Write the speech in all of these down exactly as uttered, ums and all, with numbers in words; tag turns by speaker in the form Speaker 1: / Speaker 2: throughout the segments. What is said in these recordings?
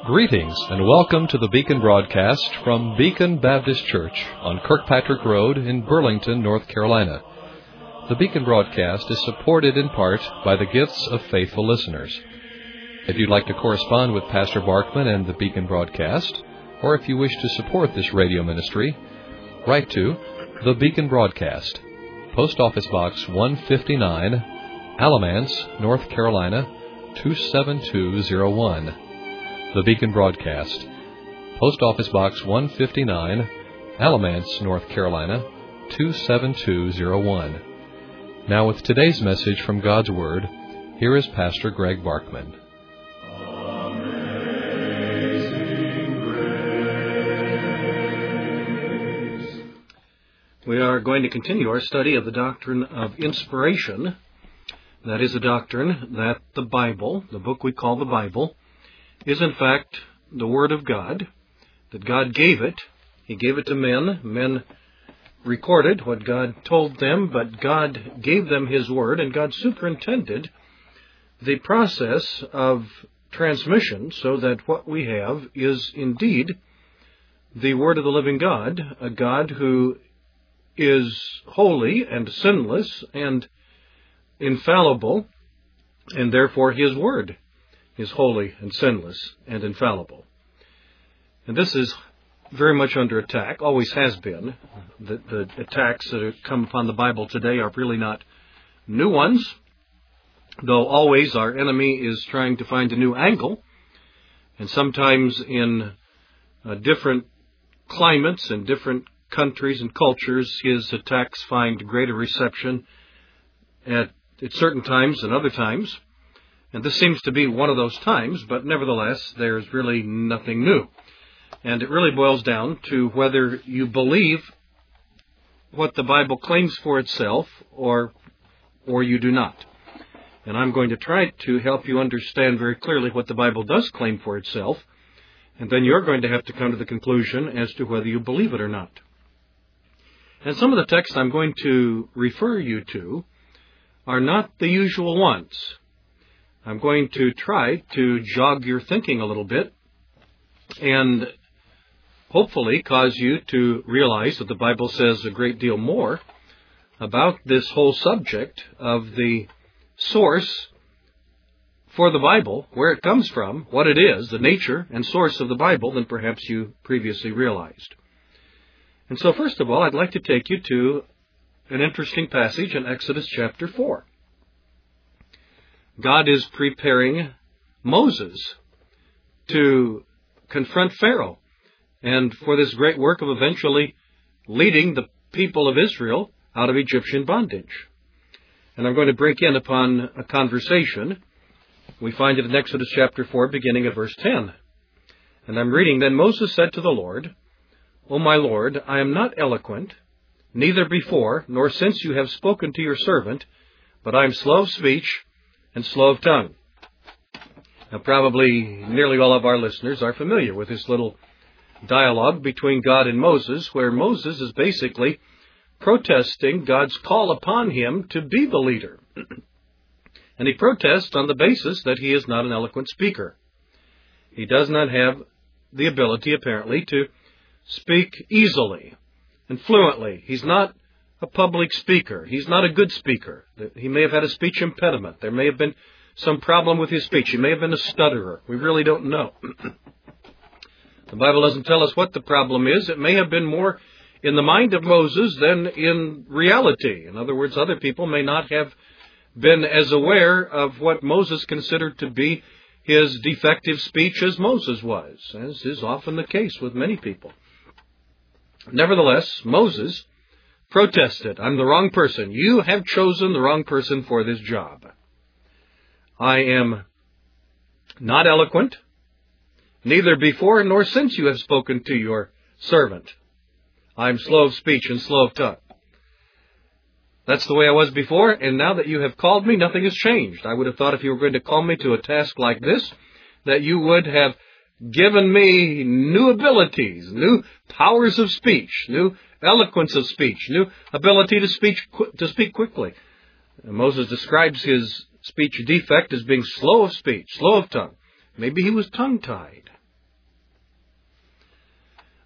Speaker 1: Greetings and welcome to the Beacon broadcast from Beacon Baptist Church on Kirkpatrick Road in Burlington, North Carolina. The Beacon broadcast is supported in part by the gifts of faithful listeners. If you'd like to correspond with Pastor Barkman and the Beacon broadcast, or if you wish to support this radio ministry, write to the Beacon broadcast, Post Office Box one fifty-nine, Alamance, North Carolina two seven two zero one. The Beacon broadcast, Post Office Box one fifty-nine, Alamance, North Carolina two seven two zero one. Now with today's message from God's Word, here is Pastor Greg Barkman.
Speaker 2: We are going to continue our study of the doctrine of inspiration. That is a doctrine that the Bible, the book we call the Bible, is in fact the Word of God, that God gave it. He gave it to men. Men recorded what God told them, but God gave them His Word, and God superintended the process of transmission so that what we have is indeed the Word of the living God, a God who is holy and sinless and infallible, and therefore His Word is holy and sinless and infallible. And this is very much under attack, always has been. The, the attacks that have come upon the Bible today are really not new ones, though always our enemy is trying to find a new angle, and sometimes in uh, different climates and different countries and cultures, his attacks find greater reception at, at certain times than other times. And this seems to be one of those times, but nevertheless, there's really nothing new. And it really boils down to whether you believe what the Bible claims for itself or, or you do not. And I'm going to try to help you understand very clearly what the Bible does claim for itself, and then you're going to have to come to the conclusion as to whether you believe it or not. And some of the texts I'm going to refer you to are not the usual ones. I'm going to try to jog your thinking a little bit and hopefully cause you to realize that the Bible says a great deal more about this whole subject of the source for the Bible, where it comes from, what it is, the nature and source of the Bible, than perhaps you previously realized. And so first of all, I'd like to take you to an interesting passage in Exodus chapter four. God is preparing Moses to confront Pharaoh and for this great work of eventually leading the people of Israel out of Egyptian bondage. And I'm going to break in upon a conversation. We find it in Exodus chapter four, beginning at verse ten. And I'm reading, "Then Moses said to the Lord, O my Lord, I am not eloquent, neither before nor since you have spoken to your servant, but I am slow of speech and slow of tongue." Now, probably nearly all of our listeners are familiar with this little dialogue between God and Moses, where Moses is basically protesting God's call upon him to be the leader. And he protests on the basis that he is not an eloquent speaker. He does not have the ability, apparently, to speak easily and fluently. He's not a public speaker. He's not a good speaker. He may have had a speech impediment. There may have been some problem with his speech. He may have been a stutterer. We really don't know. The Bible doesn't tell us what the problem is. It may have been more in the mind of Moses than in reality. In other words, other people may not have been as aware of what Moses considered to be his defective speech as Moses was, as is often the case with many people. Nevertheless, Moses protested, "I'm the wrong person. You have chosen the wrong person for this job. I am not eloquent, neither before nor since you have spoken to your servant. I am slow of speech and slow of tongue. That's the way I was before, and now that you have called me, nothing has changed. I would have thought if you were going to call me to a task like this, that you would have given me new abilities, new powers of speech, new eloquence of speech, new ability to speak to speak quickly." And Moses describes his speech defect as being slow of speech, slow of tongue. Maybe he was tongue-tied.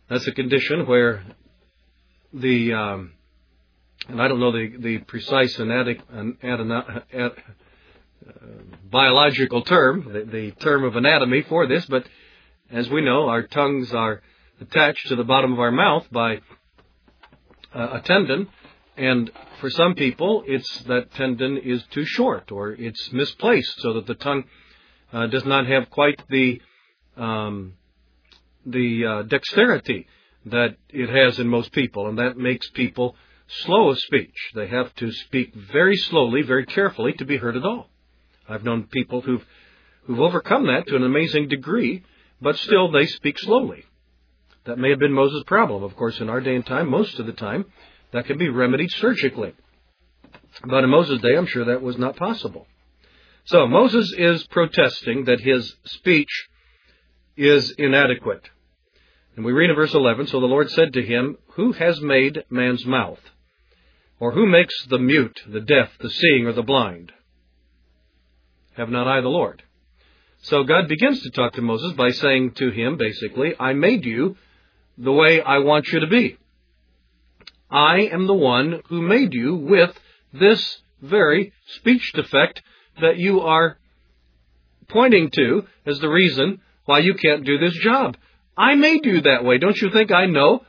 Speaker 2: That's a condition where the, um, and I don't know the, the precise anatomic, an, an, an, uh, biological term, the, the term of anatomy for this, but as we know, our tongues are attached to the bottom of our mouth by uh, a tendon, and for some people, it's that tendon is too short or it's misplaced so that the tongue uh, does not have quite the um, the uh, dexterity that it has in most people, and that makes people slow of speech. They have to speak very slowly, very carefully to be heard at all. I've known people who've who've overcome that to an amazing degree, but still they speak slowly. That may have been Moses' problem. Of course, in our day and time, most of the time, that can be remedied surgically. But in Moses' day, I'm sure that was not possible. So Moses is protesting that his speech is inadequate. And we read in verse eleven, "So the Lord said to him, Who has made man's mouth? Or who makes the mute, the deaf, the seeing, or the blind? Have not I the Lord?" So God begins to talk to Moses by saying to him, basically, I made you the way I want you to be. I am the one who made you with this very speech defect that you are pointing to as the reason why you can't do this job. I made you that way. Don't you think I know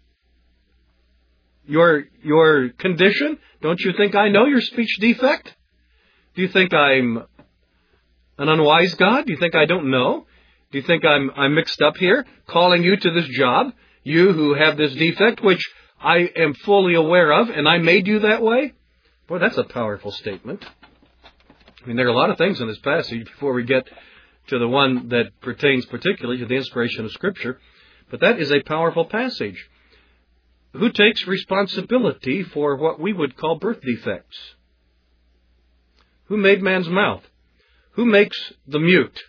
Speaker 2: your your condition? Don't you think I know your speech defect? Do you think I'm an unwise God? Do you think I don't know? Do you think I'm I'm mixed up here, calling you to this job, you who have this defect, which I am fully aware of, and I made you that way? Boy, that's a powerful statement. I mean, there are a lot of things in this passage before we get to the one that pertains particularly to the inspiration of Scripture, but that is a powerful passage. Who takes responsibility for what we would call birth defects? Who made man's mouth? Who makes the mute?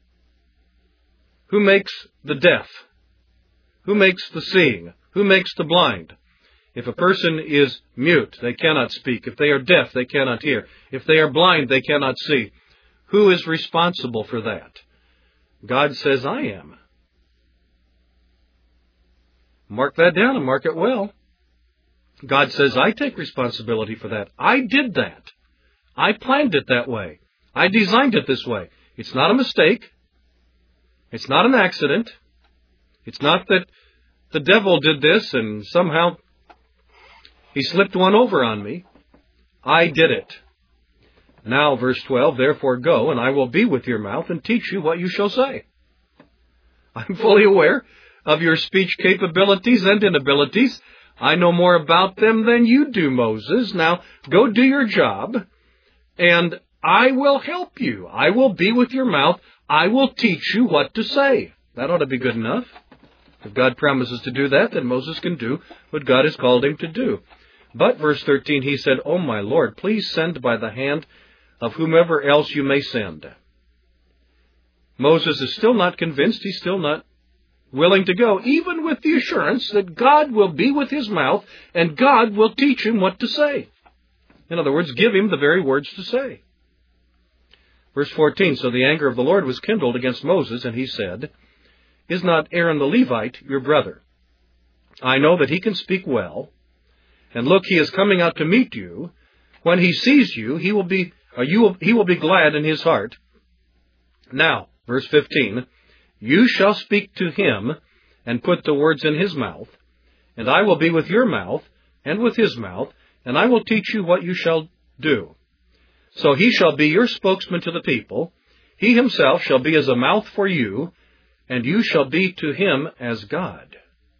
Speaker 2: Who makes the deaf? Who makes the seeing? Who makes the blind? If a person is mute, they cannot speak. If they are deaf, they cannot hear. If they are blind, they cannot see. Who is responsible for that? God says, I am. Mark that down and mark it well. God says, I take responsibility for that. I did that. I planned it that way. I designed it this way. It's not a mistake. It's not an accident. It's not that the devil did this and somehow he slipped one over on me. I did it. Now, verse twelve, therefore go, and I will be with your mouth and teach you what you shall say. I'm fully aware of your speech capabilities and inabilities. I know more about them than you do, Moses. Now, go do your job, and I will help you. I will be with your mouth. I will teach you what to say. That ought to be good enough. If God promises to do that, then Moses can do what God has called him to do. But, verse thirteen, he said, O my Lord, please send by the hand of whomever else you may send. Moses is still not convinced. He's still not willing to go, even with the assurance that God will be with his mouth and God will teach him what to say. In other words, give him the very words to say. Verse fourteen, so the anger of the Lord was kindled against Moses, and he said, Is not Aaron the Levite your brother? I know that he can speak well, and look, he is coming out to meet you. When he sees you, he will be or you will, he will be glad in his heart. Now, verse fifteen, you shall speak to him and put the words in his mouth, and I will be with your mouth and with his mouth, and I will teach you what you shall do. So he shall be your spokesman to the people. He himself shall be as a mouth for you, and you shall be to him as God.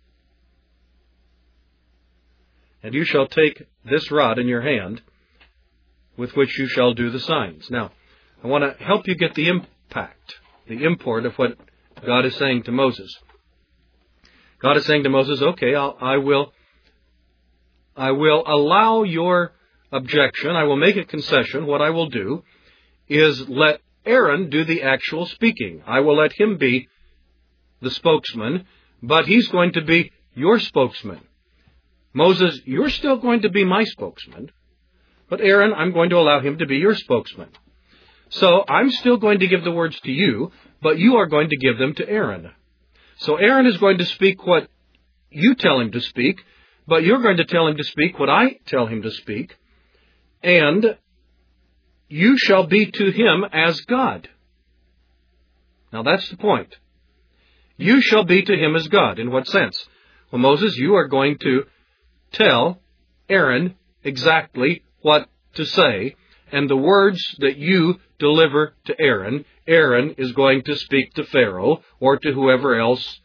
Speaker 2: And you shall take this rod in your hand, with which you shall do the signs. Now, I want to help you get the impact, the import of what God is saying to Moses. God is saying to Moses, okay, I'll, I will, I will allow your objection. I will make a concession. What I will do is let Aaron do the actual speaking. I will let him be the spokesman, but he's going to be your spokesman. Moses, you're still going to be my spokesman, but Aaron, I'm going to allow him to be your spokesman. So I'm still going to give the words to you, but you are going to give them to Aaron. So Aaron is going to speak what you tell him to speak, but you're going to tell him to speak what I tell him to speak, and you shall be to him as God. Now that's the point. You shall be to him as God. In what sense? Well, Moses, you are going to tell Aaron exactly what to say, and the words that you deliver to Aaron, Aaron is going to speak to Pharaoh or to whoever else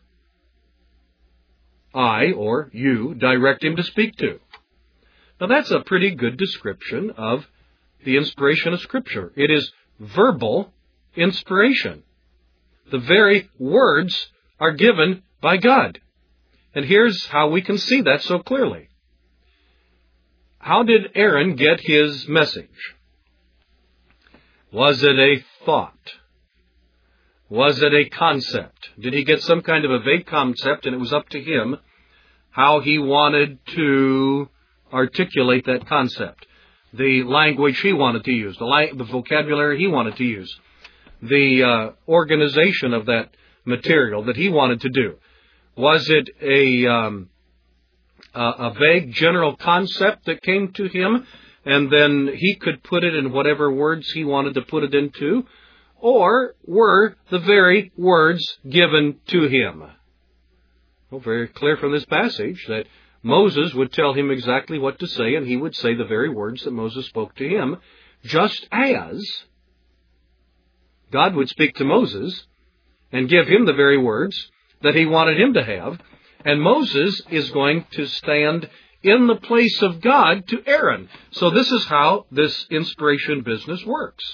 Speaker 2: I or you direct him to speak to. Now that's a pretty good description of the inspiration of Scripture. It is verbal inspiration. The very words are given by God. And here's how we can see that so clearly. How did Aaron get his message? Was it a thought? Was it a concept? Did he get some kind of a vague concept and it was up to him how he wanted to articulate that concept? The language he wanted to use, the, la- the vocabulary he wanted to use, the uh, organization of that material that he wanted to do. Was it a, um, a, a vague general concept that came to him and then he could put it in whatever words he wanted to put it into? Or were the very words given to him? Well, very clear from this passage that Moses would tell him exactly what to say, and he would say the very words that Moses spoke to him, just as God would speak to Moses and give him the very words that he wanted him to have, and Moses is going to stand in the place of God to Aaron. So this is how this inspiration business works.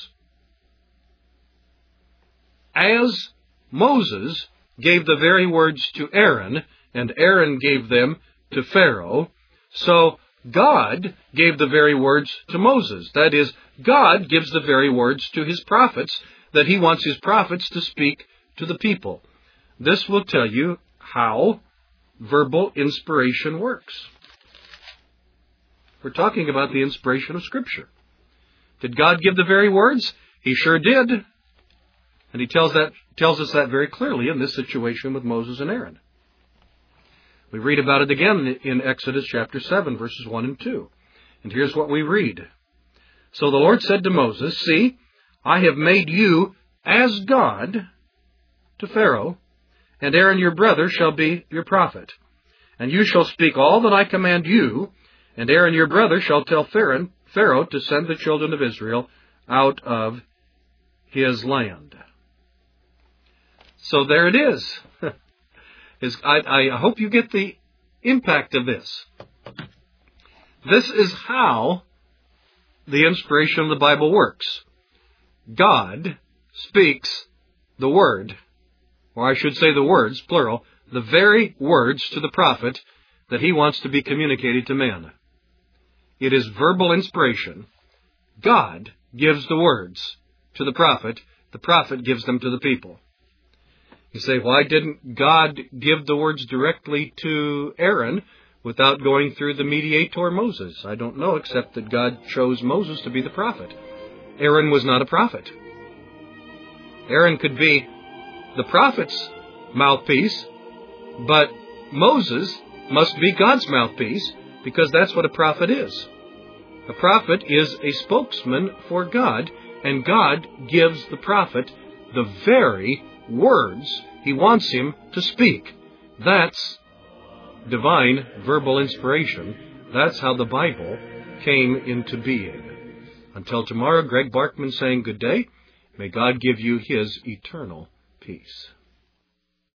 Speaker 2: As Moses gave the very words to Aaron, and Aaron gave them to Pharaoh, so God gave the very words to Moses. That is, God gives the very words to his prophets that he wants his prophets to speak to the people. This will tell you how verbal inspiration works. We're talking about the inspiration of Scripture. Did God give the very words? He sure did. And he tells that tells us that very clearly in this situation with Moses and Aaron. We read about it again in Exodus chapter seven, verses one and two. And here's what we read. So the Lord said to Moses, "See, I have made you as God to Pharaoh, and Aaron your brother shall be your prophet. And you shall speak all that I command you, and Aaron your brother shall tell Pharaoh, Pharaoh to send the children of Israel out of his land." So there it is. I, I hope you get the impact of this. This is how the inspiration of the Bible works. God speaks the word, or I should say the words, plural, the very words to the prophet that he wants to be communicated to men. It is verbal inspiration. God gives the words to the prophet. The prophet gives them to the people. You say, why didn't God give the words directly to Aaron without going through the mediator Moses? I don't know, except that God chose Moses to be the prophet. Aaron was not a prophet. Aaron could be the prophet's mouthpiece, but Moses must be God's mouthpiece, because that's what a prophet is. A prophet is a spokesman for God, and God gives the prophet the very words he wants him to speak. That's divine verbal inspiration. That's how the Bible came into being. Until tomorrow, Greg Barkman saying good day. May God give you his eternal peace.